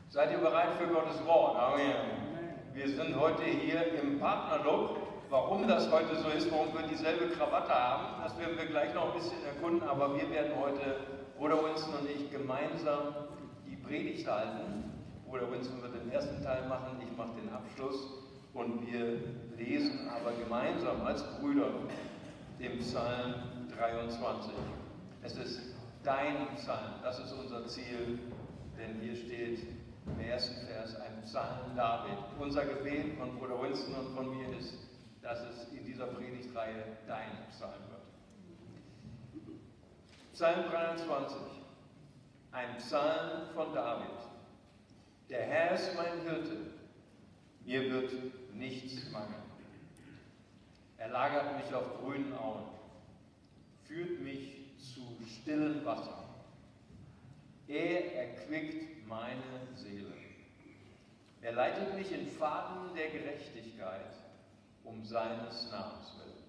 Seid ihr bereit für Gottes Wort? Amen. Wir sind heute hier im Partnerlook. Warum das heute so ist, warum wir dieselbe Krawatte haben, das werden wir gleich noch ein bisschen erkunden, aber wir werden heute, Bruder Winston und ich, gemeinsam die Predigt halten. Bruder Winston wird den ersten Teil machen, ich mache den Abschluss und wir lesen aber gemeinsam als Brüder den Psalm 23. Es ist dein Psalm, das ist unser Ziel, denn hier steht im ersten Vers ein Psalm David. Unser Gebet von Bruder Winston und von mir ist, dass es in dieser Predigtreihe dein Psalm wird. Psalm 23, ein Psalm von David. Der Herr ist mein Hirte, mir wird nichts mangeln. Er lagert mich auf grünen Auen, führt mich zu stillen Wassern. Er erquickt meine Seele. Er leitet mich in Pfaden der Gerechtigkeit, um seines Namens willen.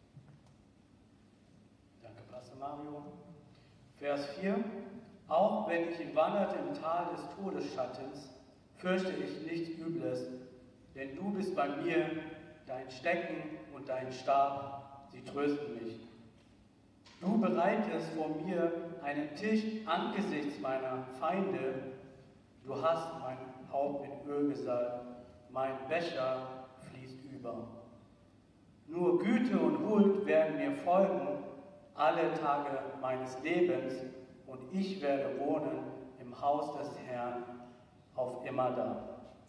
Danke, Pastor Mario. Vers 4. Auch wenn ich wanderte im Tal des Todesschattens, fürchte ich nichts Übles, denn du bist bei mir, dein Stecken und dein Stab, sie trösten mich. Du bereitest vor mir einen Tisch angesichts meiner Feinde, du hast mein Haupt mit Öl gesalbt, mein Becher fließt über. Nur Güte und Huld werden mir folgen alle Tage meines Lebens, und ich werde wohnen im Haus des Herrn auf immerdar.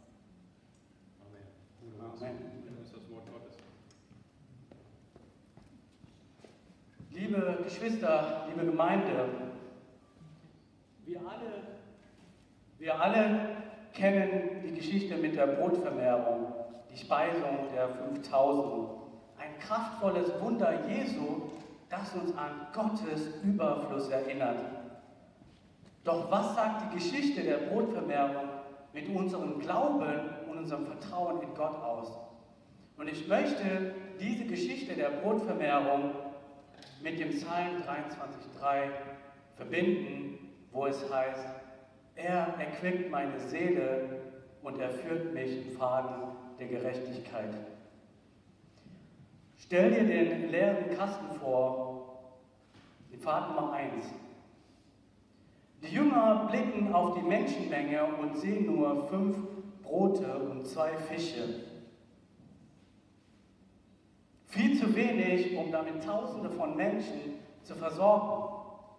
Amen. Amen. Das ist das Wort Gottes. Liebe Geschwister, liebe Gemeinde, wir alle kennen die Geschichte mit der Brotvermehrung, die Speisung der 5000. Ein kraftvolles Wunder Jesu, das uns an Gottes Überfluss erinnert. Doch was sagt die Geschichte der Brotvermehrung mit unserem Glauben und unserem Vertrauen in Gott aus? Und ich möchte diese Geschichte der Brotvermehrung mit dem Psalm 23,3 verbinden, wo es heißt, er erquickt meine Seele und er führt mich im Pfaden der Gerechtigkeit. Stell dir den leeren Kasten vor, die Pfad Nummer 1. Die Jünger blicken auf die Menschenmenge und sehen nur 5 Brote und 2 Fische. Viel zu wenig, um damit Tausende von Menschen zu versorgen.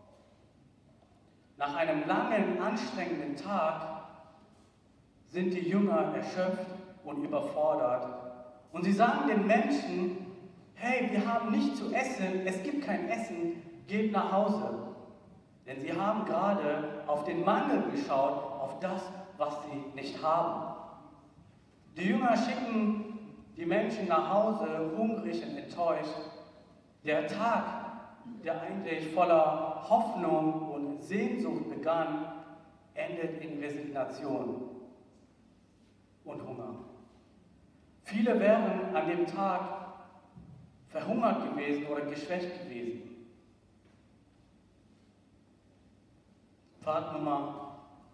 Nach einem langen, anstrengenden Tag sind die Jünger erschöpft und überfordert. Und sie sagen den Menschen, hey, wir haben nichts zu essen, es gibt kein Essen, geht nach Hause. Denn sie haben gerade auf den Mangel geschaut, auf das, was sie nicht haben. Die Jünger schicken die Menschen nach Hause, hungrig und enttäuscht. Der Tag, der eigentlich voller Hoffnung und Sehnsucht begann, endet in Resignation und Hunger. Viele wären an dem Tag verhungert gewesen oder geschwächt gewesen. Pfad Nummer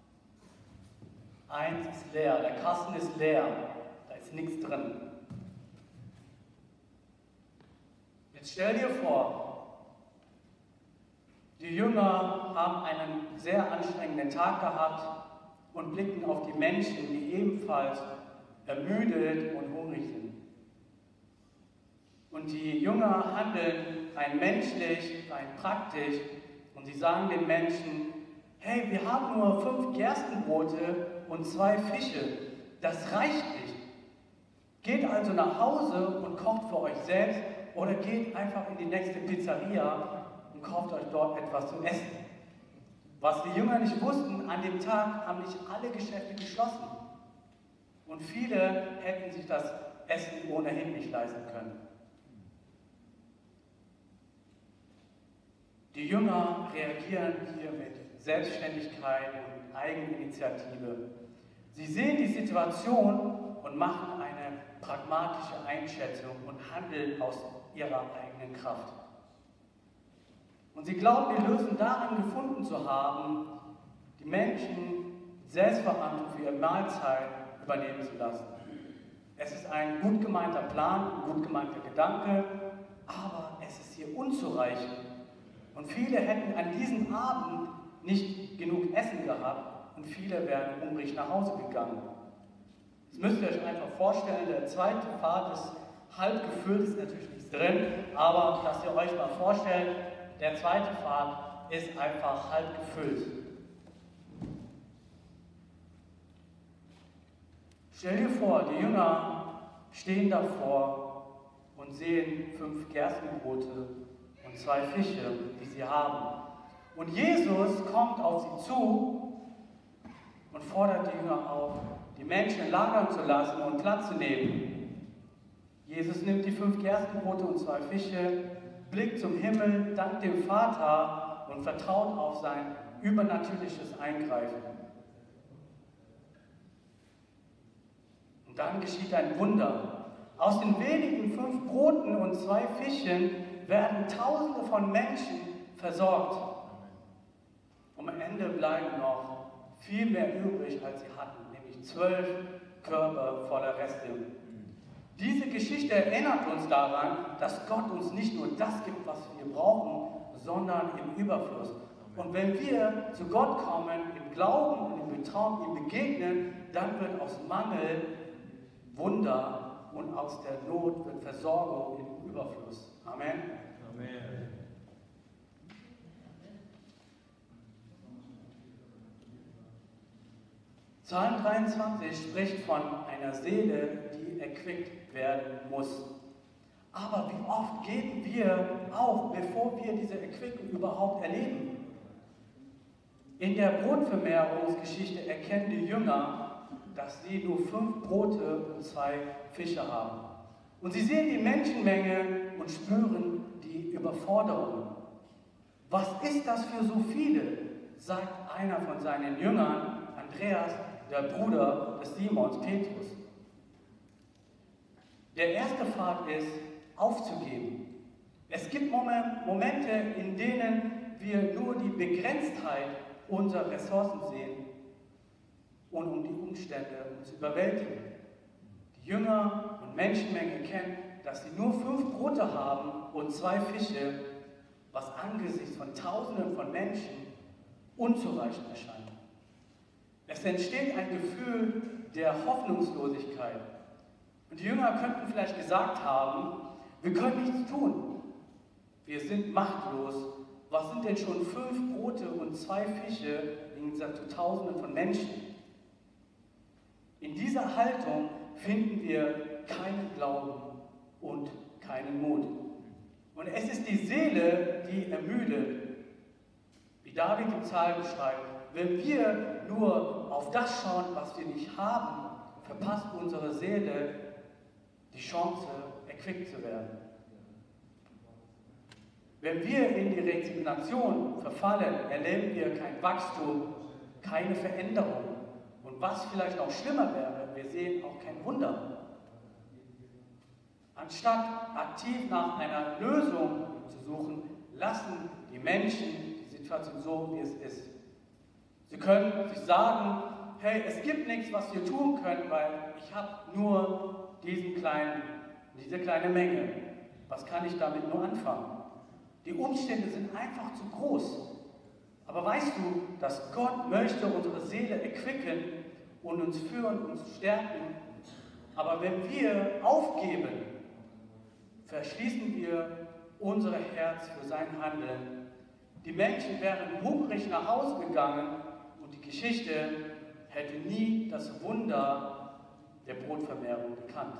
1 ist leer, der Kasten ist leer, da ist nichts drin. Jetzt stell dir vor, die Jünger haben einen sehr anstrengenden Tag gehabt und blicken auf die Menschen, die ebenfalls ermüdet und hungrig sind. Und die Jünger handeln rein menschlich, rein praktisch und sie sagen den Menschen, hey, wir haben nur 5 Gerstenbrote und 2 Fische, das reicht nicht. Geht also nach Hause und kocht für euch selbst oder geht einfach in die nächste Pizzeria und kauft euch dort etwas zu essen. Was die Jünger nicht wussten, an dem Tag haben nicht alle Geschäfte geschlossen. Und viele hätten sich das Essen ohnehin nicht leisten können. Die Jünger reagieren hier mit Selbstständigkeit und Eigeninitiative. Sie sehen die Situation und machen eine pragmatische Einschätzung und handeln aus ihrer eigenen Kraft. Und sie glauben, die Lösung darin gefunden zu haben, die Menschen Selbstverantwortung für ihre Mahlzeit übernehmen zu lassen. Es ist ein gut gemeinter Plan, ein gut gemeinter Gedanke, aber es ist hier unzureichend. Und viele hätten an diesem Abend nicht genug Essen gehabt und viele wären hungrig nach Hause gegangen. Das müsst ihr euch einfach vorstellen, der zweite Pfad ist halb gefüllt, ist natürlich nichts drin, aber dass ihr euch mal vorstellt, der zweite Pfad ist einfach halb gefüllt. Stell dir vor, die Jünger stehen davor und sehen 5 Gerstenbrote und 2 Fische, die sie haben. Und Jesus kommt auf sie zu und fordert die Jünger auf, die Menschen lagern zu lassen und Platz zu nehmen. Jesus nimmt die 5 Gerstenbrote und 2 Fische, blickt zum Himmel, dankt dem Vater und vertraut auf sein übernatürliches Eingreifen. Und dann geschieht ein Wunder. Aus den wenigen 5 Broten und 2 Fischen werden Tausende von Menschen versorgt. Und am Ende bleiben noch viel mehr übrig, als sie hatten, nämlich 12 Körbe voller Reste. Diese Geschichte erinnert uns daran, dass Gott uns nicht nur das gibt, was wir brauchen, sondern im Überfluss. Und wenn wir zu Gott kommen, im Glauben und im Vertrauen ihm begegnen, dann wird aus Mangel Wunder und aus der Not wird Versorgung im Überfluss. Amen. Amen. Psalm 23 spricht von einer Seele, die erquickt werden muss. Aber wie oft geben wir auf, bevor wir diese Erquickung überhaupt erleben? In der Brotvermehrungsgeschichte erkennen die Jünger, dass sie nur 5 Brote und 2 Fische haben. Und sie sehen die Menschenmenge und spüren die Überforderung. Was ist das für so viele? Sagt einer von seinen Jüngern, Andreas, der Bruder des Simons, Petrus. Der erste Pfad ist, aufzugeben. Es gibt Momente, in denen wir nur die Begrenztheit unserer Ressourcen sehen und um die Umstände uns überwältigen. Die Jünger und Menschenmenge kennen, dass sie nur 5 Brote haben und 2 Fische, was angesichts von Tausenden von Menschen unzureichend erscheint. Es entsteht ein Gefühl der Hoffnungslosigkeit. Und die Jünger könnten vielleicht gesagt haben, wir können nichts tun. Wir sind machtlos. Was sind denn schon 5 Brote und 2 Fische im Gegensatz zu Tausenden von Menschen? In dieser Haltung finden wir keinen Glauben und keinen Mut. Und es ist die Seele, die ermüdet. Wie David im Psalm schreibt, wenn wir nur auf das schauen, was wir nicht haben, verpasst unsere Seele die Chance, erquickt zu werden. Wenn wir in die Resignation verfallen, erleben wir kein Wachstum, keine Veränderung. Und was vielleicht noch schlimmer wäre, wir sehen auch kein Wunder. Anstatt aktiv nach einer Lösung zu suchen, lassen die Menschen die Situation so, wie es ist. Sie können sich sagen, hey, es gibt nichts, was wir tun können, weil ich habe nur diese kleine Menge. Was kann ich damit nur anfangen? Die Umstände sind einfach zu groß. Aber weißt du, dass Gott möchte unsere Seele erquicken und uns führen, uns stärken? Aber wenn wir aufgeben, verschließen wir unser Herz für sein Handeln. Die Menschen wären hungrig nach Hause gegangen und die Geschichte hätte nie das Wunder der Brotvermehrung gekannt.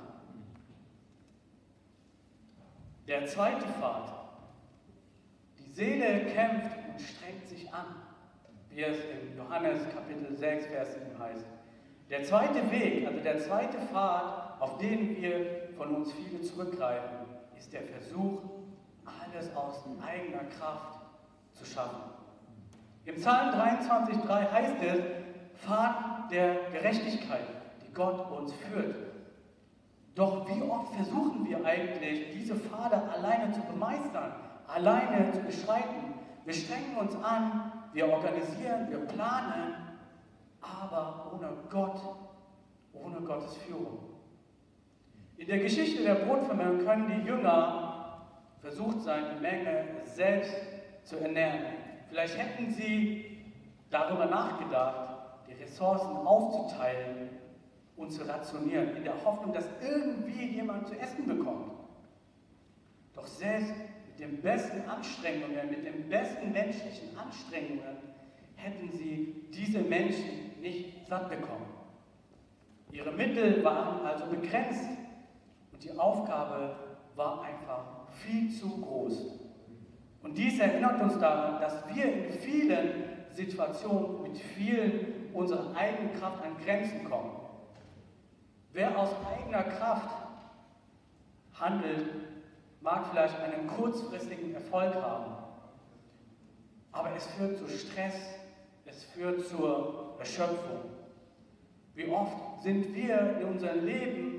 Der zweite Pfad. Die Seele kämpft und strengt sich an, wie es in Johannes Kapitel 6, Vers 7 heißt. Der zweite Weg, also der zweite Pfad, auf den wir von uns viele zurückgreifen, ist der Versuch, alles aus eigener Kraft zu schaffen. Im Psalm 23,3 heißt es, Pfad der Gerechtigkeit, die Gott uns führt. Doch wie oft versuchen wir eigentlich, diese Pfade alleine zu bemeistern, alleine zu beschreiten? Wir strengen uns an, wir organisieren, wir planen, aber Gott, ohne Gottes Führung. In der Geschichte der Brotvermehrung können die Jünger versucht sein, die Menge selbst zu ernähren. Vielleicht hätten sie darüber nachgedacht, die Ressourcen aufzuteilen und zu rationieren, in der Hoffnung, dass irgendwie jemand zu essen bekommt. Doch selbst mit den besten Anstrengungen, mit den besten menschlichen Anstrengungen, hätten sie diese Menschen nicht satt bekommen. Ihre Mittel waren also begrenzt und die Aufgabe war einfach viel zu groß. Und dies erinnert uns daran, dass wir in vielen Situationen mit vielen unserer eigenen Kraft an Grenzen kommen. Wer aus eigener Kraft handelt, mag vielleicht einen kurzfristigen Erfolg haben, aber es führt zu Stress, es führt zur Erschöpfung. Wie oft sind wir in unserem Leben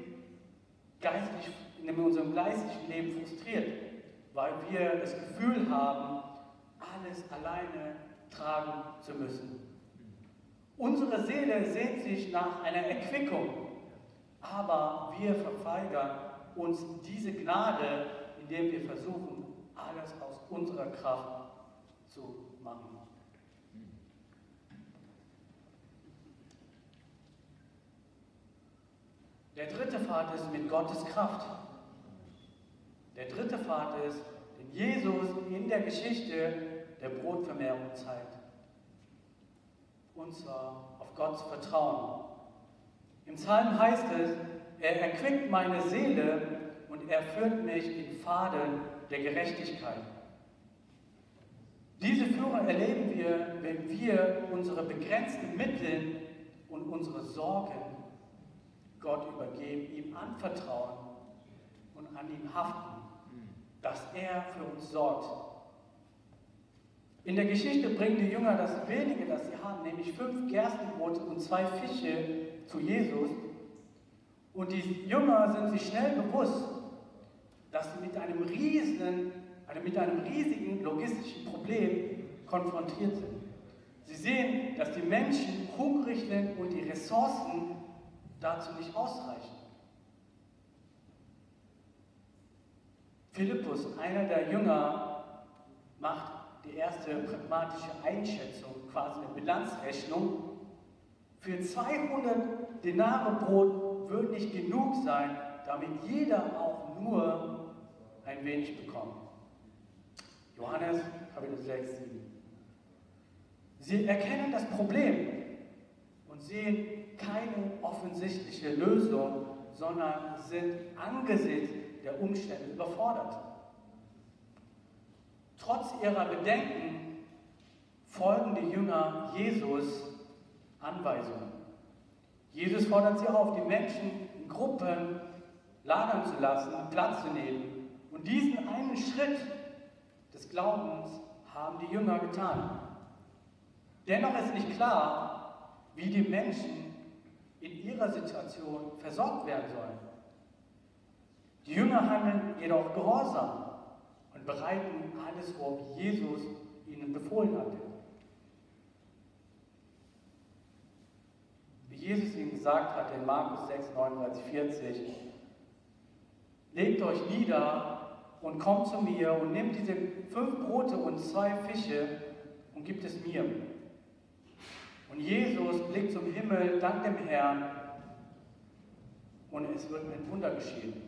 in unserem geistlichen Leben frustriert, weil wir das Gefühl haben, alles alleine tragen zu müssen. Unsere Seele sehnt sich nach einer Erquickung, aber wir verweigern uns diese Gnade, indem wir versuchen, alles aus unserer Kraft zu machen. Der dritte Pfad ist mit Gottes Kraft. Der dritte Pfad ist, den Jesus in der Geschichte der Brotvermehrung zeigt. Und zwar auf Gottes Vertrauen. Im Psalm heißt es, er erquickt meine Seele und er führt mich in Pfaden der Gerechtigkeit. Diese Führung erleben wir, wenn wir unsere begrenzten Mittel und unsere Sorgen Gott übergeben, ihm anvertrauen und an ihn haften, dass er für uns sorgt. In der Geschichte bringen die Jünger das wenige, das sie haben, nämlich 5 Gerstenbrote und 2 Fische zu Jesus. Und die Jünger sind sich schnell bewusst, dass sie mit einem riesigen logistischen Problem konfrontiert sind. Sie sehen, dass die Menschen hungrig sind und die Ressourcen dazu nicht ausreichen. Philippus, einer der Jünger, macht die erste pragmatische Einschätzung, quasi eine Bilanzrechnung. Für 200 Denare Brot wird nicht genug sein, damit jeder auch nur ein wenig bekommt. Johannes, Kapitel 6, 7. Sie erkennen das Problem und sehen keine offensichtliche Lösung, sondern sind angesichts der Umstände überfordert. Trotz ihrer Bedenken folgen die Jünger Jesus Anweisungen. Jesus fordert sie auf, die Menschen in Gruppen lagern zu lassen und Platz zu nehmen. Und diesen einen Schritt des Glaubens haben die Jünger getan. Dennoch ist nicht klar, wie die Menschen in ihrer Situation versorgt werden sollen. Die Jünger handeln jedoch gehorsam und bereiten alles vor, wie Jesus ihnen befohlen hatte. Wie Jesus ihnen gesagt hat in Markus 6, 39, 40, legt euch nieder und kommt zu mir und nehmt diese 5 Brote und 2 Fische und gibt es mir. Und Jesus blickt zum Himmel, dankt dem Herrn und es wird ein Wunder geschehen.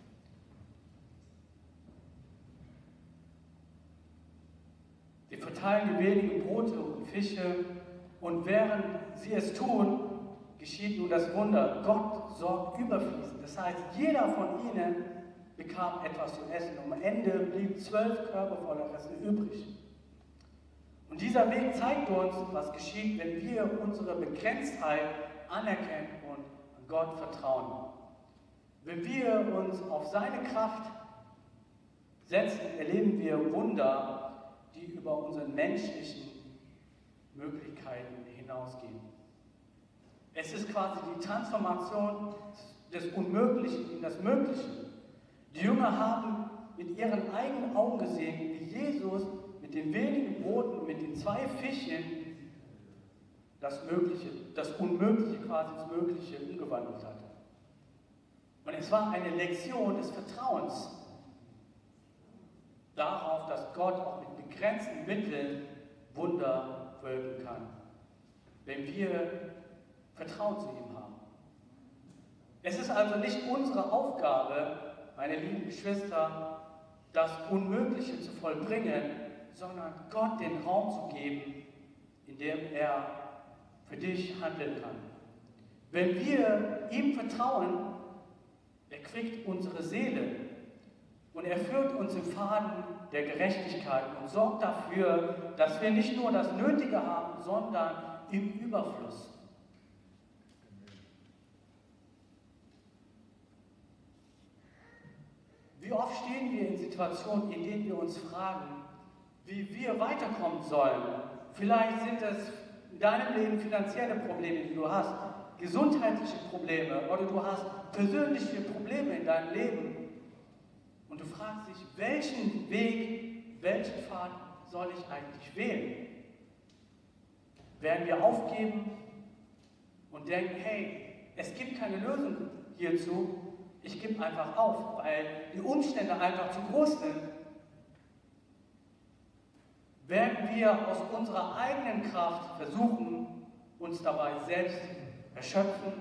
Sie verteilen die wenigen Brote und Fische und während sie es tun, geschieht nun das Wunder. Gott sorgt überfließend. Das heißt, jeder von ihnen bekam etwas zu essen. Und am Ende blieben 12 Körbe voller Reste übrig. Und dieser Weg zeigt uns, was geschieht, wenn wir unsere Begrenztheit anerkennen und an Gott vertrauen. Wenn wir uns auf seine Kraft setzen, erleben wir Wunder, die über unsere menschlichen Möglichkeiten hinausgehen. Es ist quasi die Transformation des Unmöglichen in das Mögliche. Die Jünger haben mit ihren eigenen Augen gesehen, wie Jesus mit den wenigen Broten und mit den 2 Fischen das Unmögliche quasi ins Mögliche umgewandelt hat. Und es war eine Lektion des Vertrauens darauf, dass Gott auch mit begrenzten Mitteln Wunder wirken kann, wenn wir Vertrauen zu ihm haben. Es ist also nicht unsere Aufgabe, meine lieben Geschwister, das Unmögliche zu vollbringen, sondern Gott den Raum zu geben, in dem er für dich handeln kann. Wenn wir ihm vertrauen, erquickt unsere Seele und er führt uns im Faden der Gerechtigkeit und sorgt dafür, dass wir nicht nur das Nötige haben, sondern im Überfluss. Wie oft stehen wir in Situationen, in denen wir uns fragen, wie wir weiterkommen sollen? Vielleicht sind es in deinem Leben finanzielle Probleme, die du hast, gesundheitliche Probleme oder du hast persönliche Probleme in deinem Leben. Und du fragst dich, welchen Weg, welchen Pfad soll ich eigentlich wählen? Werden wir aufgeben und denken, hey, es gibt keine Lösung hierzu, ich gebe einfach auf, weil die Umstände einfach zu groß sind? Werden wir aus unserer eigenen Kraft versuchen, uns dabei selbst erschöpfen?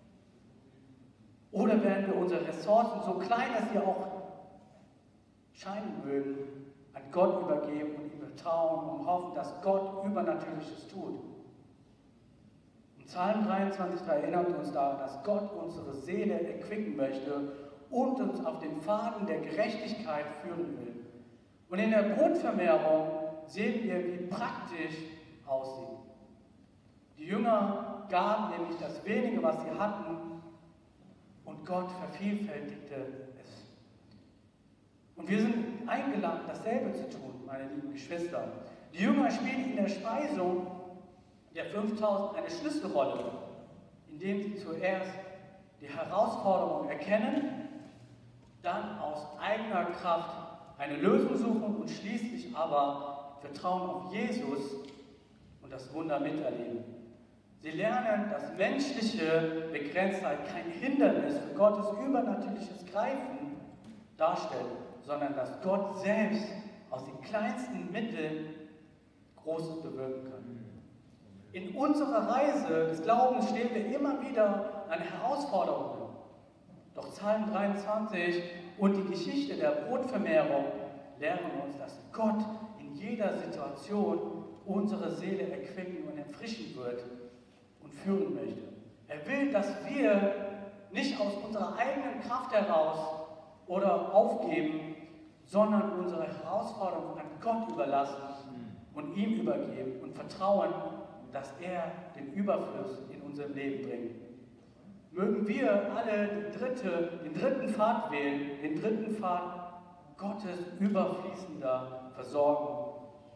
Oder werden wir unsere Ressourcen, so klein dass sie auch scheinen mögen, an Gott übergeben und ihm vertrauen und hoffen, dass Gott Übernatürliches tut? Und Psalm 23 erinnert uns daran, dass Gott unsere Seele erquicken möchte und uns auf den Pfaden der Gerechtigkeit führen will. Und in der Brotvermehrung sehen wir, wie praktisch aussieht. Die Jünger gaben nämlich das Wenige, was sie hatten, und Gott vervielfältigte es. Und wir sind eingeladen, dasselbe zu tun, meine lieben Geschwister. Die Jünger spielen in der Speisung der 5000 eine Schlüsselrolle, indem sie zuerst die Herausforderung erkennen, dann aus eigener Kraft eine Lösung suchen und schließlich aber Vertrauen auf Jesus und das Wunder miterleben. Sie lernen, dass menschliche Begrenztheit kein Hindernis für Gottes übernatürliches Greifen darstellt, sondern dass Gott selbst aus den kleinsten Mitteln Großes bewirken kann. In unserer Reise des Glaubens stehen wir immer wieder an Herausforderungen. Doch Psalm 23 und die Geschichte der Brotvermehrung lehren uns, dass Gott in jeder Situation unsere Seele erquicken und erfrischen wird und führen möchte. Er will, dass wir nicht aus unserer eigenen Kraft heraus oder aufgeben, sondern unsere Herausforderungen an Gott überlassen und ihm übergeben und vertrauen, dass er den Überfluss in unserem Leben bringt. Mögen wir alle den dritten Pfad wählen, den dritten Pfad Gottes überfließender Versorgung,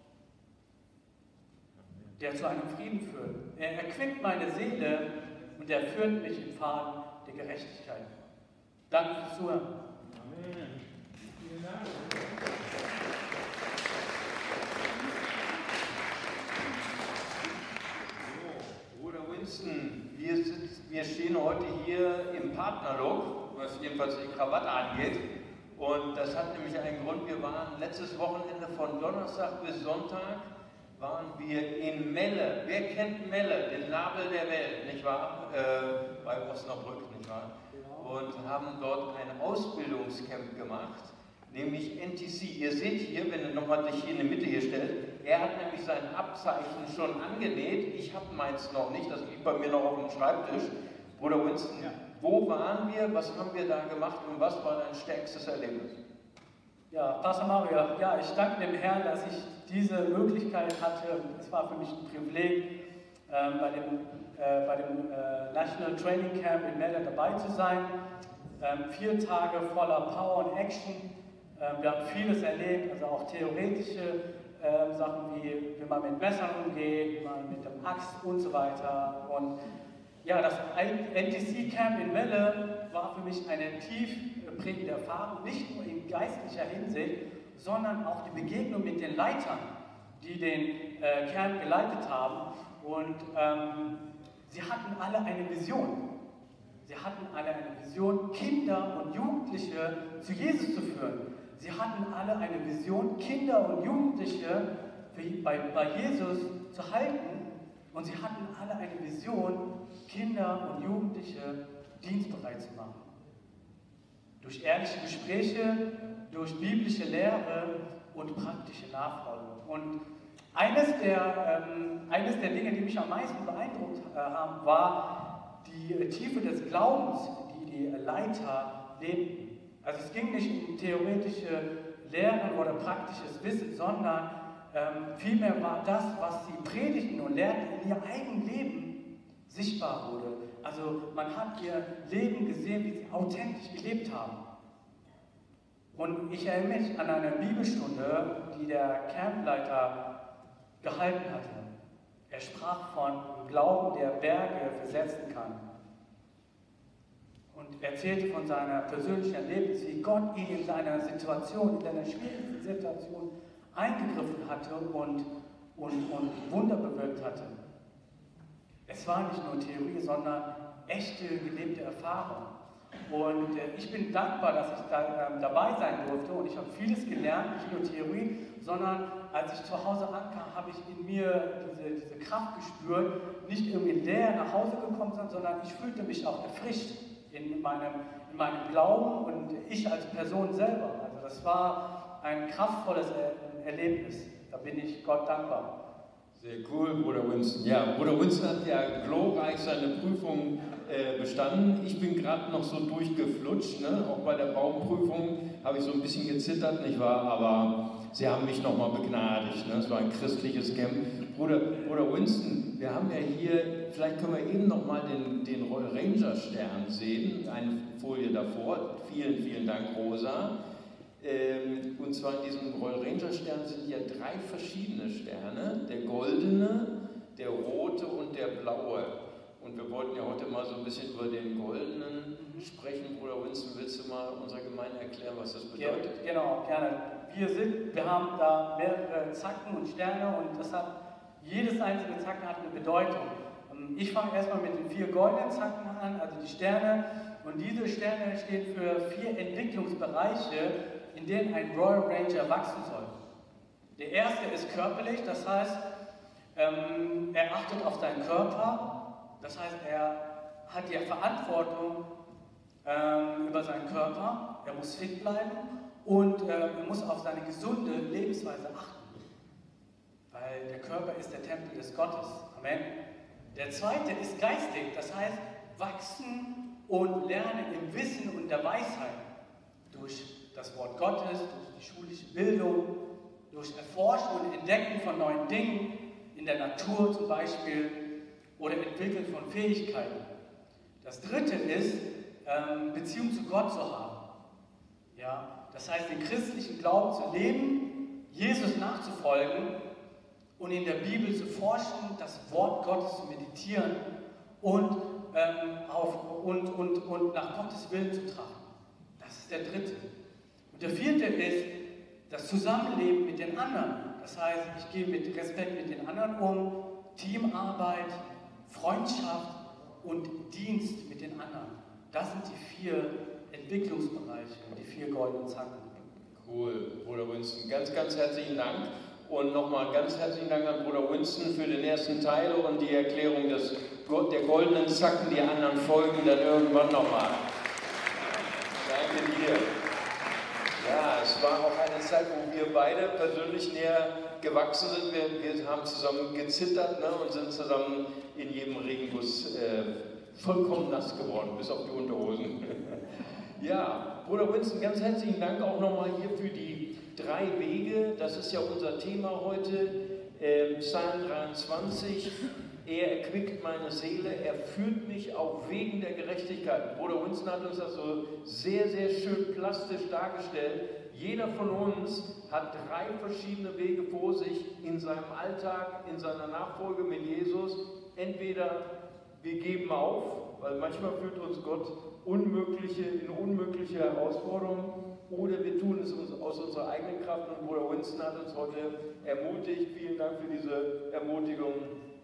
der zu einem Frieden führt. Er erquickt meine Seele und er führt mich im Pfad der Gerechtigkeit. Danke fürs Zuhören. Amen. Vielen Dank. Bruder Winston, wir stehen heute hier im Partnerlook, was jedenfalls die Krawatte angeht. Und das hat nämlich einen Grund. Wir waren letztes Wochenende von Donnerstag bis Sonntag waren wir in Melle. Wer kennt Melle, den Nabel der Welt, nicht wahr? Bei Osnabrück, nicht wahr? Und haben dort ein Ausbildungscamp gemacht, nämlich NTC. Ihr seht hier, wenn ihr nochmal dich hier in die Mitte hier stellt, er hat nämlich sein Abzeichen schon angenäht. Ich habe meins noch nicht, das liegt bei mir noch auf dem Schreibtisch. Bruder Winston, ja. Wo waren wir, was haben wir da gemacht und was war dein stärkstes Erlebnis? Ja, Pastor Mario, ja, ich danke dem Herrn, dass ich diese Möglichkeit hatte. Es war für mich ein Privileg, bei dem National Training Camp in Melle dabei zu sein. 4 Tage voller Power und Action. Wir haben vieles erlebt, also auch theoretische Sachen wie man mit Messern umgeht, wie man mit dem Axt und so weiter. Und ja, das NTC Camp in Melle war für mich eine tief prägende Erfahrung, nicht nur in geistlicher Hinsicht, sondern auch die Begegnung mit den Leitern, die den Camp geleitet haben. und sie hatten alle eine Vision. Sie hatten alle eine Vision, Kinder und Jugendliche zu Jesus zu führen. Sie hatten alle eine Vision, Kinder und Jugendliche bei Jesus zu halten. Und sie hatten alle eine Vision, Kinder und Jugendliche dienstbereit zu machen. Durch ehrliche Gespräche, durch biblische Lehre und praktische Nachfolge. Und eines der Dinge, die mich am meisten beeindruckt haben, war die Tiefe des Glaubens, die die Leiter lebten. Also es ging nicht um theoretische Lehren oder praktisches Wissen, sondern vielmehr war das, was sie predigten und lehrten, in ihr eigenes Leben sichtbar wurde. Also man hat ihr Leben gesehen, wie sie authentisch gelebt haben. Und ich erinnere mich an eine Bibelstunde, die der Campleiter gehalten hatte. Er sprach von Glauben, der Berge versetzen kann. Und erzählte von seiner persönlichen Erlebnis, wie Gott ihn in seiner Situation, in seiner schwierigen Situation eingegriffen hatte und Wunder bewirkt hatte. Es war nicht nur Theorie, sondern echte, gelebte Erfahrung. Und ich bin dankbar, dass ich dabei sein durfte und ich habe vieles gelernt, nicht nur Theorie, sondern als ich zu Hause ankam, habe ich in mir diese Kraft gespürt, nicht irgendwie leer nach Hause gekommen sein, sondern ich fühlte mich auch erfrischt in meinem Glauben und ich als Person selber. Also das war ein kraftvolles Erlebnis. Da bin ich Gott dankbar. Sehr cool, Bruder Winston. Ja, Bruder Winston hat ja glorreich seine Prüfung bestanden. Ich bin gerade noch so durchgeflutscht, ne? Auch bei der Baumprüfung habe ich so ein bisschen gezittert, nicht wahr? Aber sie haben mich nochmal begnadigt. Ne? Es war ein christliches Camp. Bruder Winston, wir haben ja hier, vielleicht können wir eben nochmal den Royal Ranger Stern sehen. Eine Folie davor. Vielen, vielen Dank, Rosa. Und zwar in diesem Royal Ranger Stern sind ja 3 verschiedene Sterne, der goldene, der rote und der blaue. Und wir wollten ja heute mal so ein bisschen über den goldenen sprechen. Bruder Winston, willst du mal unserer Gemeinde erklären, was das bedeutet? Ja, genau, gerne. Wir haben da mehrere Zacken und Sterne und jedes einzelne Zacken hat eine Bedeutung. Ich fange erstmal mit den 4 goldenen Zacken an, also die Sterne. Und diese Sterne stehen für 4 Entwicklungsbereiche, in denen ein Royal Ranger wachsen soll. Der erste ist körperlich, das heißt, er achtet auf seinen Körper, das heißt, er hat die Verantwortung über seinen Körper, er muss fit bleiben und er muss auf seine gesunde Lebensweise achten, weil der Körper ist der Tempel des Gottes. Amen. Der zweite ist geistig, das heißt, wachsen und lernen im Wissen und der Weisheit durch das Wort Gottes, durch die schulische Bildung, durch Erforschen und Entdecken von neuen Dingen in der Natur zum Beispiel oder Entwickeln von Fähigkeiten. Das dritte ist, Beziehung zu Gott zu haben. Ja, das heißt, den christlichen Glauben zu leben, Jesus nachzufolgen und in der Bibel zu forschen, das Wort Gottes zu meditieren und nach Gottes Willen zu trachten. Das ist der dritte. Und der vierte ist das Zusammenleben mit den anderen. Das heißt, ich gehe mit Respekt mit den anderen um, Teamarbeit, Freundschaft und Dienst mit den anderen. Das sind die 4 Entwicklungsbereiche, die 4 goldenen Zacken. Cool, Bruder Winston. Ganz, ganz herzlichen Dank. Und nochmal ganz herzlichen Dank an Bruder Winston für den ersten Teil und die Erklärung der goldenen Zacken. Die anderen folgen dann irgendwann nochmal. Danke dir. Ja, es war auch eine Zeit, wo wir beide persönlich näher gewachsen sind. Wir haben zusammen gezittert, ne, und sind zusammen in jedem Regenguss vollkommen nass geworden, bis auf die Unterhosen. Ja, Bruder Winston, ganz herzlichen Dank auch nochmal hier für die 3 Wege. Das ist ja unser Thema heute. Psalm 23. Er erquickt meine Seele, er führt mich auf Wegen der Gerechtigkeit. Bruder Winston hat uns das so sehr, sehr schön plastisch dargestellt. Jeder von uns hat 3 verschiedene Wege vor sich in seinem Alltag, in seiner Nachfolge mit Jesus. Entweder wir geben auf, weil manchmal führt uns Gott in unmögliche Herausforderungen, oder wir tun es aus unserer eigenen Kraft. Und Bruder Winston hat uns heute ermutigt. Vielen Dank für diese Ermutigung.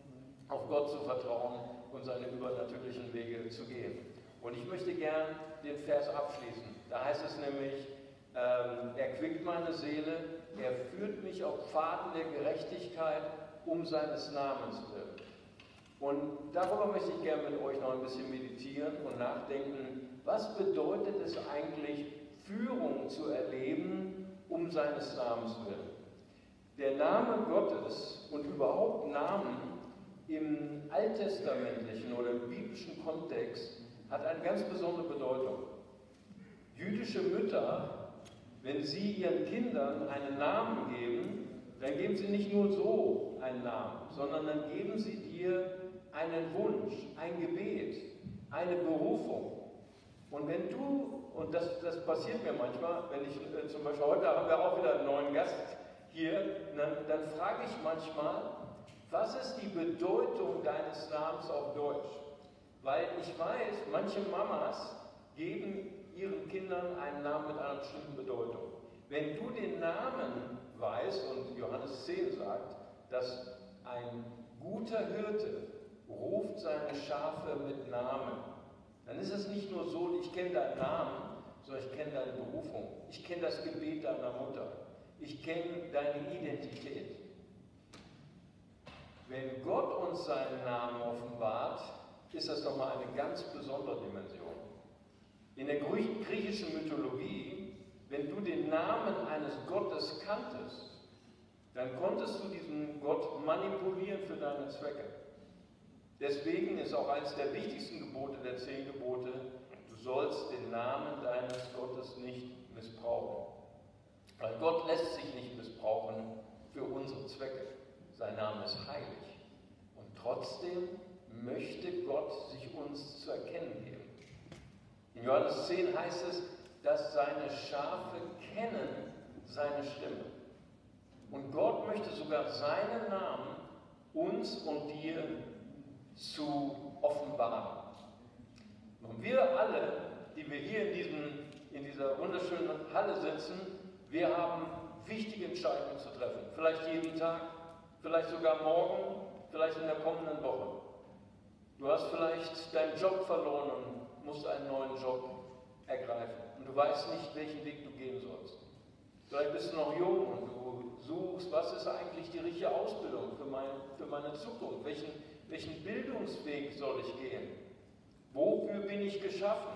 auf Gott zu vertrauen und seine übernatürlichen Wege zu gehen. Und ich möchte gern den Vers abschließen. Da heißt es nämlich, er quickt meine Seele, er führt mich auf Pfaden der Gerechtigkeit um seines Namens willen. Und darüber möchte ich gerne mit euch noch ein bisschen meditieren und nachdenken, was bedeutet es eigentlich, Führung zu erleben um seines Namens willen. Der Name Gottes und überhaupt Namen im alttestamentlichen oder im biblischen Kontext hat eine ganz besondere Bedeutung. Jüdische Mütter, wenn sie ihren Kindern einen Namen geben, dann geben sie nicht nur so einen Namen, sondern dann geben sie dir einen Wunsch, ein Gebet, eine Berufung. Und wenn du, und das passiert mir manchmal, wenn ich zum Beispiel heute haben wir auch wieder einen neuen Gast hier, dann frage ich manchmal, was ist die Bedeutung deines Namens auf Deutsch? Weil ich weiß, manche Mamas geben ihren Kindern einen Namen mit einer bestimmten Bedeutung. Wenn du den Namen weißt, und Johannes 10 sagt, dass ein guter Hirte ruft seine Schafe mit Namen, dann ist es nicht nur so, ich kenne deinen Namen, sondern ich kenne deine Berufung. Ich kenne das Gebet deiner Mutter. Ich kenne deine Identität. Wenn Gott uns seinen Namen offenbart, ist das nochmal eine ganz besondere Dimension. In der griechischen Mythologie, wenn du den Namen eines Gottes kanntest, dann konntest du diesen Gott manipulieren für deine Zwecke. Deswegen ist auch eines der wichtigsten Gebote der 10 Gebote, du sollst den Namen deines Gottes nicht missbrauchen. Weil Gott lässt sich nicht missbrauchen für unsere Zwecke. Sein Name ist heilig. Und trotzdem möchte Gott sich uns zu erkennen geben. In Johannes 10 heißt es, dass seine Schafe kennen seine Stimme. Und Gott möchte sogar seinen Namen uns und dir zu offenbaren. Und wir alle, die wir hier in dieser wunderschönen Halle sitzen, wir haben wichtige Entscheidungen zu treffen. Vielleicht jeden Tag, vielleicht sogar morgen, vielleicht in der kommenden Woche. Du hast vielleicht deinen Job verloren und musst einen neuen Job ergreifen. Und du weißt nicht, welchen Weg du gehen sollst. Vielleicht bist du noch jung und du suchst, was ist eigentlich die richtige Ausbildung für meine Zukunft? Welchen Bildungsweg soll ich gehen? Wofür bin ich geschaffen?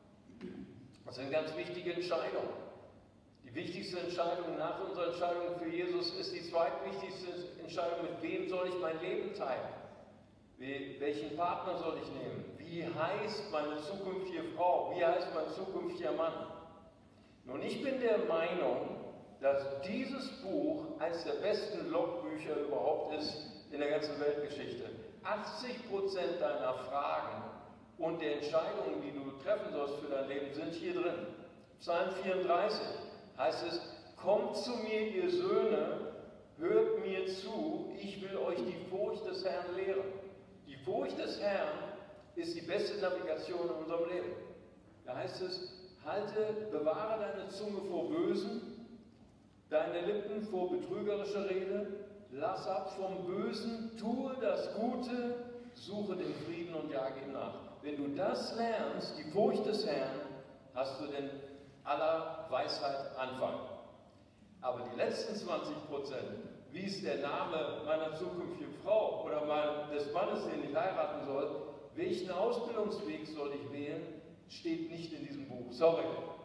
Das sind ganz wichtige Entscheidungen. Die wichtigste Entscheidung nach unserer Entscheidung für Jesus ist die zweitwichtigste Entscheidung, mit wem soll ich mein Leben teilen? Welchen Partner soll ich nehmen? Wie heißt meine zukünftige Frau? Wie heißt mein zukünftiger Mann? Nun, ich bin der Meinung, dass dieses Buch eines der besten Logbücher überhaupt ist in der ganzen Weltgeschichte. 80% deiner Fragen und der Entscheidungen, die du treffen sollst für dein Leben, sind hier drin. Psalm 34 heißt es, kommt zu mir, ihr Söhne, hört mir zu, ich will euch die Furcht des Herrn lehren. Die Furcht des Herrn ist die beste Navigation in unserem Leben. Da heißt es, bewahre deine Zunge vor Bösen, deine Lippen vor betrügerischer Rede, lass ab vom Bösen, tue das Gute, suche den Frieden und jage ihm nach. Wenn du das lernst, die Furcht des Herrn, hast du den aller Weisheit Anfang. Aber die letzten 20%, wie ist der Name meiner zukünftigen Frau oder des Mannes, den ich heiraten soll, welchen Ausbildungsweg soll ich wählen, steht nicht in diesem Buch. Sorry.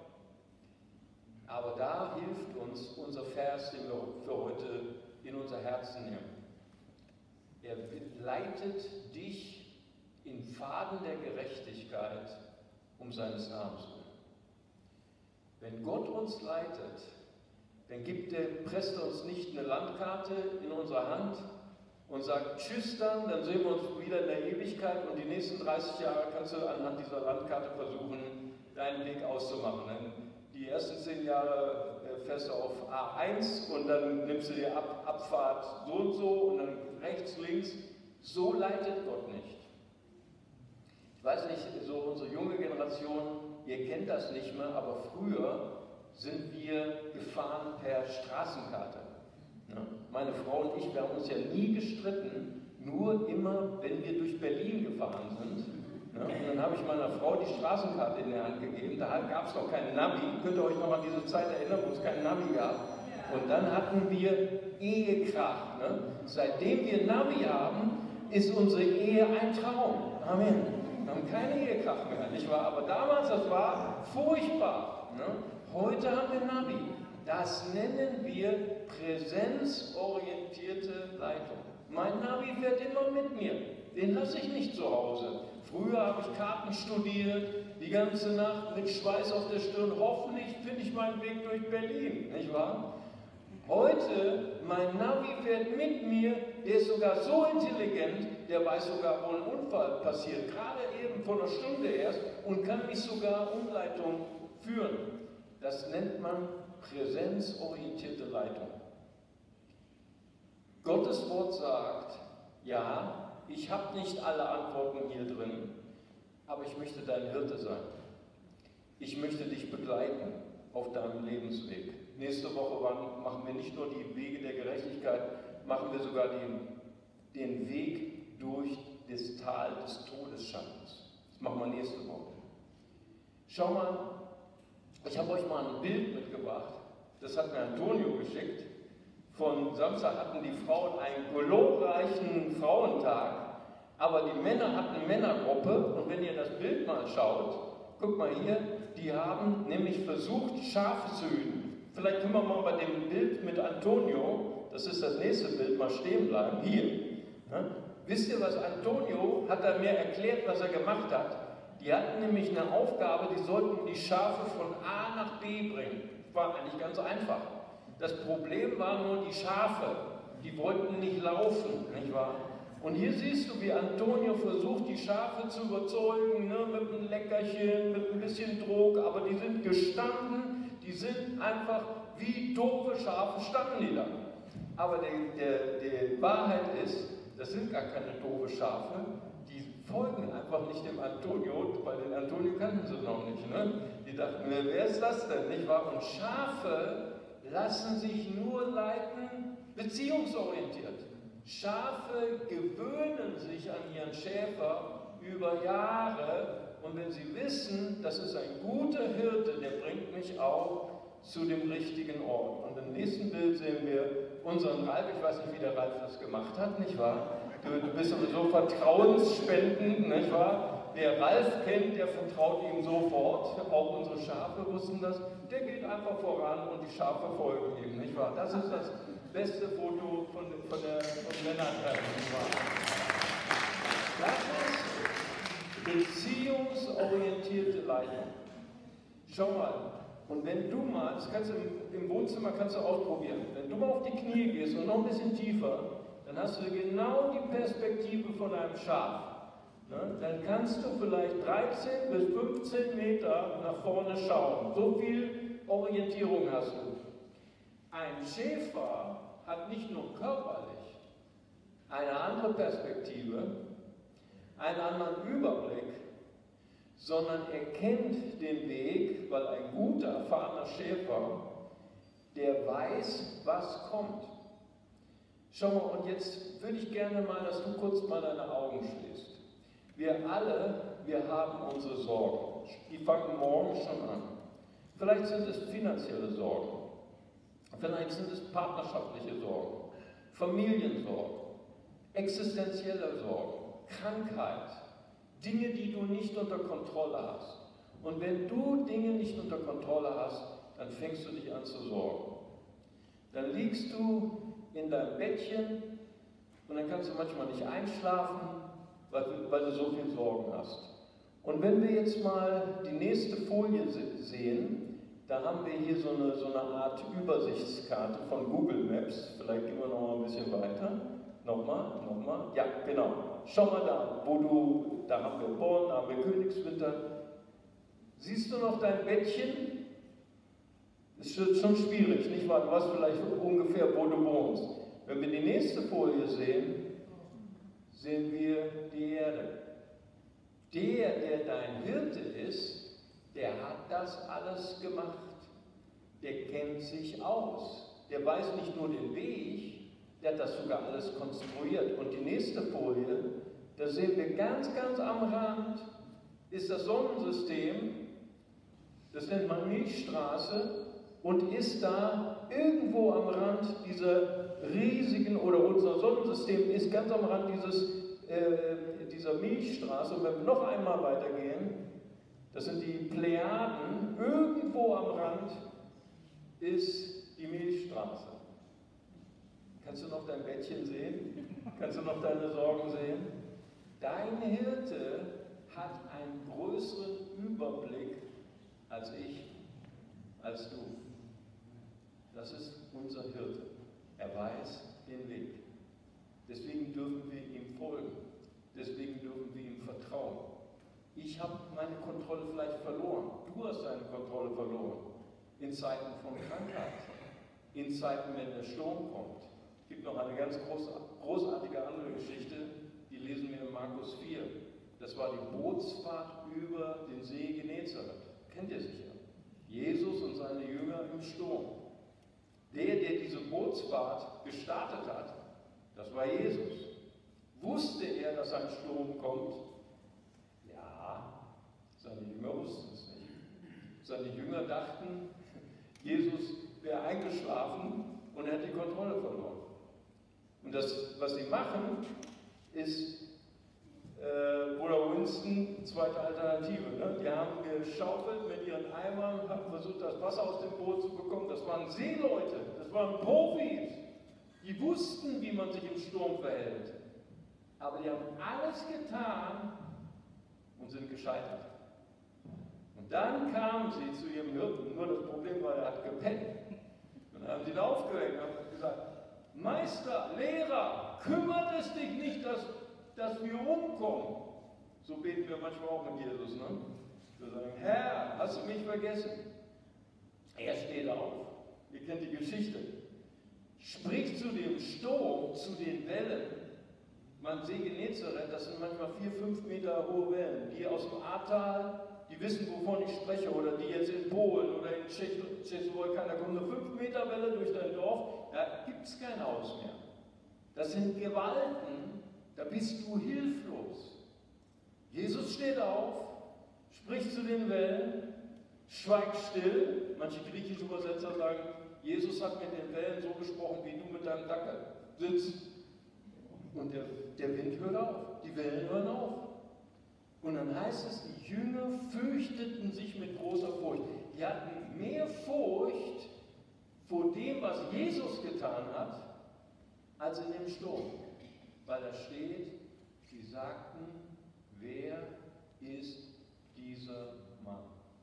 Aber da hilft uns unser Vers, den wir für heute in unser Herzen nehmen. Er leitet dich in Pfaden der Gerechtigkeit um seines Namens willen. Wenn Gott uns leitet, dann presst er uns nicht eine Landkarte in unsere Hand und sagt, tschüss dann sehen wir uns wieder in der Ewigkeit und die nächsten 30 Jahre kannst du anhand dieser Landkarte versuchen, deinen Weg auszumachen. Dann die ersten 10 Jahre fährst du auf A1 und dann nimmst du dir Abfahrt so und dann rechts, links. So leitet Gott nicht. Ich weiß nicht, so unsere junge Generation, ihr kennt das nicht mehr, aber früher sind wir gefahren per Straßenkarte. Ja? Meine Frau und ich, wir haben uns ja nie gestritten nur immer, wenn wir durch Berlin gefahren sind. Ne? Und dann habe ich meiner Frau die Straßenkarte in der Hand gegeben, da gab es noch keinen Navi. Könnt ihr euch noch an diese Zeit erinnern, wo es keinen Navi gab? Und dann hatten wir Ehekrach. Ne? Seitdem wir Navi haben, ist unsere Ehe ein Traum. Amen. Wir haben keine Ehekrach mehr, nicht wahr? Aber damals, das war furchtbar. Ne? Heute haben wir Navi. Das nennen wir präsenzorientierte Leitung. Mein Navi fährt immer mit mir. Den lasse ich nicht zu Hause. Früher habe ich Karten studiert, die ganze Nacht mit Schweiß auf der Stirn. Hoffentlich finde ich meinen Weg durch Berlin, nicht wahr? Heute, mein Navi fährt mit mir, der ist sogar so intelligent, der weiß sogar, wo ein Unfall passiert, gerade eben vor einer Stunde erst, und kann mich sogar Umleitung führen. Das nennt man präsenzorientierte Leitung. Gottes Wort sagt, ja, ich habe nicht alle Antworten hier drin, aber ich möchte dein Hirte sein. Ich möchte dich begleiten auf deinem Lebensweg. Nächste Woche machen wir nicht nur die Wege der Gerechtigkeit, machen wir sogar den Weg durch das Tal des Todesschattens. Das machen wir nächste Woche. Schau mal, ich habe euch mal ein Bild mitgebracht. Das hat mir Antonio geschickt. Von Samstag hatten die Frauen einen glorreichen Frauentag, aber die Männer hatten eine Männergruppe. Und wenn ihr das Bild mal schaut, guckt mal hier, die haben nämlich versucht, Schafe zu hüten. Vielleicht können wir mal bei dem Bild mit Antonio, das ist das nächste Bild, mal stehen bleiben. Hier. Ne? Wisst ihr, was Antonio hat er mir erklärt, was er gemacht hat? Die hatten nämlich eine Aufgabe, die sollten die Schafe von A nach B bringen. War eigentlich ganz einfach. Das Problem war nur die Schafe, die wollten nicht laufen, nicht wahr? Und hier siehst du, wie Antonio versucht, die Schafe zu überzeugen, ne, mit einem Leckerchen, mit ein bisschen Druck, aber die sind gestanden, die sind einfach wie doofe Schafe, standen die da. Aber die Wahrheit ist, das sind gar keine doofe Schafe, die folgen einfach nicht dem Antonio, weil den Antonio kannten sie noch nicht. Ne? Die dachten, wer ist das denn, nicht wahr? Und Schafe lassen sich nur leiten, beziehungsorientiert. Schafe gewöhnen sich an ihren Schäfer über Jahre, und wenn sie wissen, das ist ein guter Hirte, der bringt mich auch zu dem richtigen Ort. Und im nächsten Bild sehen wir unseren Ralf, ich weiß nicht, wie der Ralf das gemacht hat, nicht wahr? Du bist sowieso vertrauensspendend, nicht wahr? Wer Ralf kennt, der vertraut ihm sofort. Auch unsere Schafe wussten das. Der geht einfach voran und die Schafe folgen ihm, nicht wahr? Das ist das beste Foto von Männern, nicht wahr? Das ist beziehungsorientierte Leitung. Schau mal, und wenn du mal, das kannst du im Wohnzimmer kannst du ausprobieren, wenn du mal auf die Knie gehst und noch ein bisschen tiefer, dann hast du genau die Perspektive von einem Schaf. Ne? Dann kannst du vielleicht 13 bis 15 Meter nach vorne schauen. So viel Orientierung hast du. Ein Schäfer hat nicht nur körperlich eine andere Perspektive, einen anderen Überblick, sondern er kennt den Weg, weil ein guter, erfahrener Schäfer, der weiß, was kommt. Schau mal, und jetzt würde ich gerne mal, dass du kurz mal deine Augen schließt. Wir alle, wir haben unsere Sorgen. Die fangen morgen schon an. Vielleicht sind es finanzielle Sorgen. Vielleicht sind es partnerschaftliche Sorgen, Familiensorgen, existenzielle Sorgen, Krankheit, Dinge, die du nicht unter Kontrolle hast. Und wenn du Dinge nicht unter Kontrolle hast, dann fängst du dich an zu sorgen. Dann liegst du in deinem Bettchen und dann kannst du manchmal nicht einschlafen, weil du so viel Sorgen hast. Und wenn wir jetzt mal die nächste Folie sehen, da haben wir hier so eine Art Übersichtskarte von Google Maps. Vielleicht gehen wir noch mal ein bisschen weiter. Nochmal. Ja, genau. Schau mal da, da haben wir Born, da haben wir Königswinter. Siehst du noch dein Bettchen? Das ist schon schwierig, nicht wahr? Du weißt vielleicht ungefähr, wo du wohnst. Wenn wir die nächste Folie sehen, sehen wir die Erde. Der dein Hirte ist, der hat das alles gemacht. Der kennt sich aus. Der weiß nicht nur den Weg, Der hat das sogar alles konstruiert. Und die nächste Folie, da sehen wir ganz am Rand, ist das Sonnensystem, das nennt man Milchstraße, und ist da irgendwo am Rand dieser riesigen, oder unser Sonnensystem ist ganz am Rand dieser Milchstraße. Und wenn wir noch einmal weitergehen, das sind die Plejaden, irgendwo am Rand ist die Milchstraße. Kannst du noch dein Bettchen sehen? Kannst du noch deine Sorgen sehen? Dein Hirte hat einen größeren Überblick als ich, als du. Das ist unser Hirte. Er weiß den Weg. Deswegen dürfen wir ihm folgen. Deswegen dürfen wir ihm vertrauen. Ich habe meine Kontrolle vielleicht verloren. Du hast deine Kontrolle verloren. In Zeiten von Krankheit. In Zeiten, wenn der Sturm kommt. Es gibt noch eine ganz großartige andere Geschichte, die lesen wir in Markus 4. Das war die Bootsfahrt über den See Genezareth. Kennt ihr sicher? Jesus und seine Jünger im Sturm. Der diese Bootsfahrt gestartet hat, das war Jesus. Wusste er, dass ein Sturm kommt? Ja, seine Jünger wussten es nicht. Seine Jünger dachten, Jesus wäre eingeschlafen und er hat die Kontrolle verloren. Und das, was sie machen, ist Bruder Winston, zweite Alternative. Ne? Die haben geschaufelt mit ihren Eimern, haben versucht, das Wasser aus dem Boot zu bekommen. Das waren Seeleute, das waren Profis. Die wussten, wie man sich im Sturm verhält. Aber die haben alles getan und sind gescheitert. Und dann kamen sie zu ihrem Hirten. Nur das Problem war, er hat gepennt. Und dann haben sie ihn aufgeweckt und haben gesagt, Meister, Lehrer, kümmert es dich nicht, dass wir umkommen. So beten wir manchmal auch mit Jesus. Ne? Wir sagen, Herr, hast du mich vergessen? Er steht auf. Ihr kennt die Geschichte. Spricht zu dem Sturm, zu den Wellen. Man See Genezareth, das sind manchmal 4-5 Meter hohe Wellen. Die aus dem Ahrtal, die wissen, wovon ich spreche. Oder die jetzt in Polen oder in Tschechoslowakei, da kommt eine 5 Meter Welle durch dein Dorf. Da gibt es kein Haus mehr. Das sind Gewalten, da bist du hilflos. Jesus steht auf, spricht zu den Wellen, schweigt still. Manche griechische Übersetzer sagen, Jesus hat mit den Wellen so gesprochen, wie du mit deinem Dackel sitzt. Und der Wind hört auf, die Wellen hören auf. Und dann heißt es, die Jünger fürchteten sich mit großer Furcht. Die hatten mehr Furcht vor dem, was Jesus getan hat, als in dem Sturm. Weil da steht, sie sagten, wer ist dieser Mann?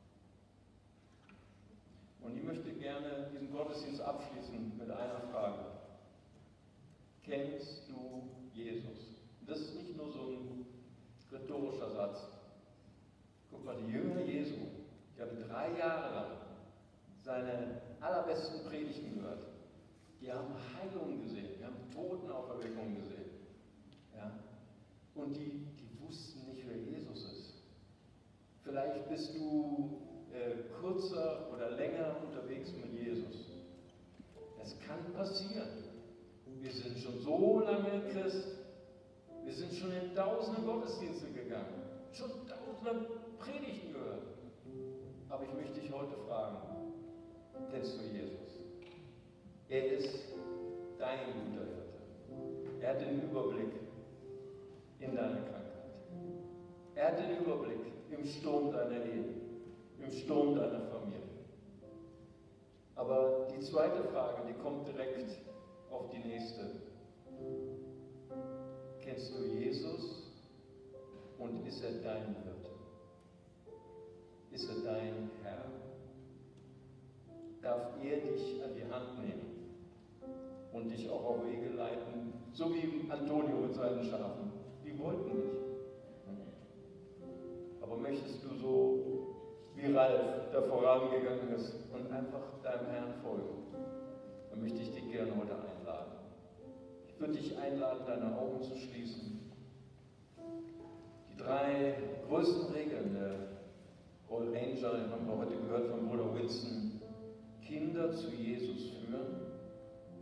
Und ich möchte gerne diesen Gottesdienst abschließen mit einer Frage. Kennst du Jesus? Und das ist nicht nur so ein rhetorischer Satz. Guck mal, die Jünger Jesu, die haben 3 Jahre lang seine allerbesten Predigten gehört. Die haben Heilungen gesehen, die haben Totenauferweckungen gesehen. Ja? Und die wussten nicht, wer Jesus ist. Vielleicht bist du kürzer oder länger unterwegs mit Jesus. Es kann passieren. Wir sind schon so lange Christ. Wir sind schon in tausende Gottesdienste gegangen. Schon tausende Predigten gehört. Aber ich möchte dich heute fragen, kennst du Jesus? Er ist dein guter Hirte. Er hat den Überblick in deiner Krankheit. Er hat den Überblick im Sturm deiner Ehe, im Sturm deiner Familie. Aber die zweite Frage, die kommt direkt auf die nächste. Kennst du Jesus und ist er dein Hirte? Ist er dein Herr? Darf er dich an die Hand nehmen und dich auch auf Wege leiten, so wie Antonio mit seinen Schafen? Die wollten nicht. Aber möchtest du so, wie Ralf da vorangegangen ist und einfach deinem Herrn folgen, dann möchte ich dich gerne heute einladen. Ich würde dich einladen, deine Augen zu schließen. Die 3 größten Regeln der All Angel haben wir heute gehört von Bruder Winston. Kinder zu Jesus führen,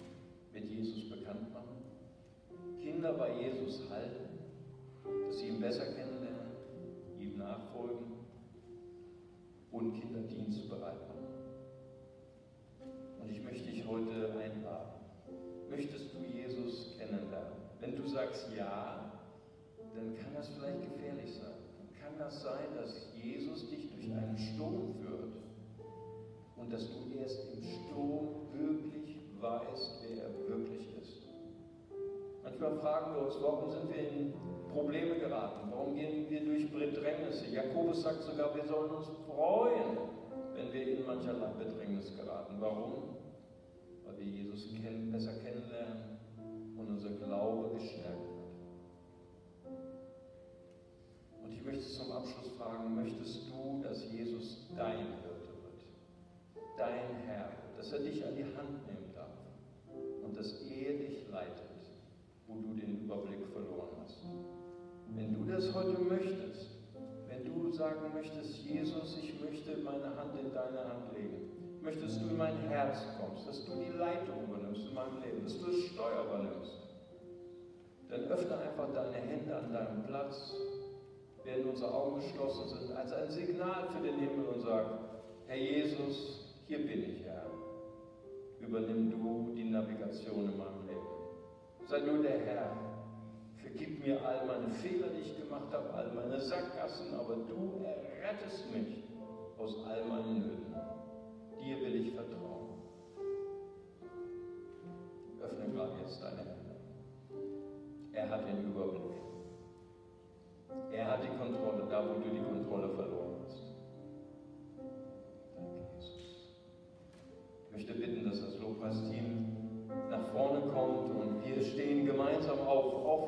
mit Jesus bekannt machen, Kinder bei Jesus halten, dass sie ihn besser kennenlernen, ihm nachfolgen und Kinder dienstbereit machen. Und ich möchte dich heute einladen. Möchtest du Jesus kennenlernen? Wenn du sagst ja, dann kann das vielleicht gefährlich sein. Dann kann das sein, dass Jesus dich durch einen Sturm führt und dass du erst im Sturm wirklich weißt, wer er wirklich ist. Manchmal fragen wir uns, warum sind wir in Probleme geraten? Warum gehen wir durch Bedrängnisse? Jakobus sagt sogar, wir sollen uns freuen, wenn wir in mancherlei Bedrängnis geraten. Warum? Weil wir Jesus besser kennenlernen und unser Glaube gestärkt wird. Und ich möchte zum Abschluss fragen, möchtest du, dass Jesus dein Hirte wird, dein Herr, dass er dich an die Hand nehmen darf und dass er dich leitet, wo du den Überblick verloren hast? Wenn du das heute möchtest, wenn du sagen möchtest, Jesus, ich möchte meine Hand in deine Hand legen, möchtest du in mein Herz kommst, dass du die Leitung übernimmst in meinem Leben, dass du das Steuer übernimmst, dann öffne einfach deine Hände an deinem Platz, während unsere Augen geschlossen sind, als ein Signal für den Himmel und sag, Herr Jesus, hier bin ich, Herr. Übernimm du die Navigation in meinem Leben. Sei du der Herr. Vergib mir all meine Fehler, die ich gemacht habe, all meine Sackgassen, aber du errettest mich aus all meinen Nöten. Dir will ich vertrauen. Öffne gerade jetzt deine Hände. Er hat den Überblick. Er hat die Kontrolle, da wo du die Kontrolle verloren hast. Danke, Jesus. Ich möchte bitten, dass das Lobpreisteam nach vorne kommt und wir stehen gemeinsam auf